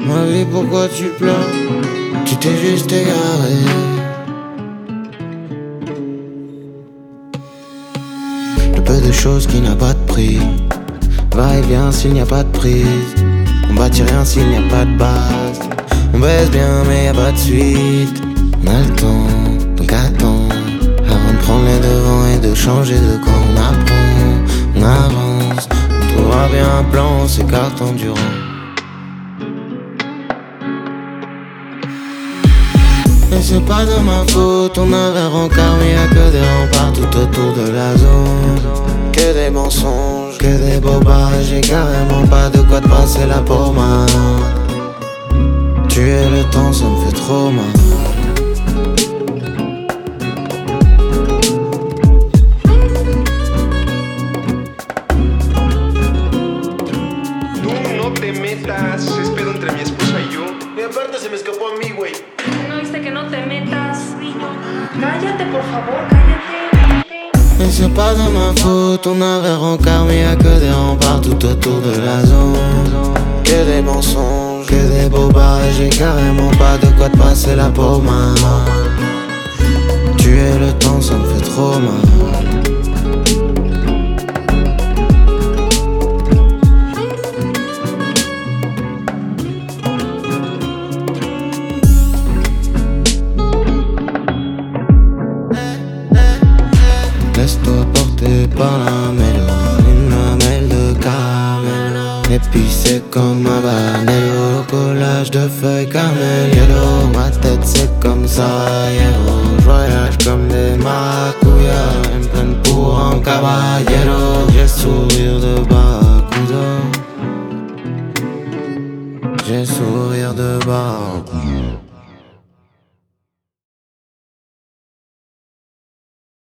Ma vie, pourquoi tu pleures? Tu t'es juste égaré. Le peu de choses qui n'a pas de prix. Va et vient s'il n'y a pas de prise. On bâtit rien s'il n'y a pas de base. On baisse bien mais y a pas de suite. On a le temps, donc attends. Avant de prendre les devants et de changer de camp. On apprend, on avance. On trouvera bien un plan, on s'écarte en durant. Et c'est pas de ma faute, on avait rencard mais y'a que des remparts tout autour de la zone. Que des mensonges, que des bobages. J'ai carrément pas de quoi te passer la pommade. Tuer le temps ça me fait trop mal. No te metas, es pedo entre mi esposa y yo. Y aparte se me escapó a mí, güey. No viste que no te metas. Cállate, por favor, cállate. Et c'est pas de ma faute, on avait rencard mais y'a que des remparts tout autour de la zone. Que des mensonges, que des bobages. J'ai carrément pas de quoi te passer la pommade. Tuer le temps ça me fait trop mal. Laisse-toi porter par la mélodie, une mamelle de caramel. Épicé comme un banello, collage de feuilles caramel yellow. Ma tête c'est comme ça, je voyage comme des maracuyas. Elles me prennent pour un caballero. J'ai sourire de barracuda. J'ai sourire de barracuda.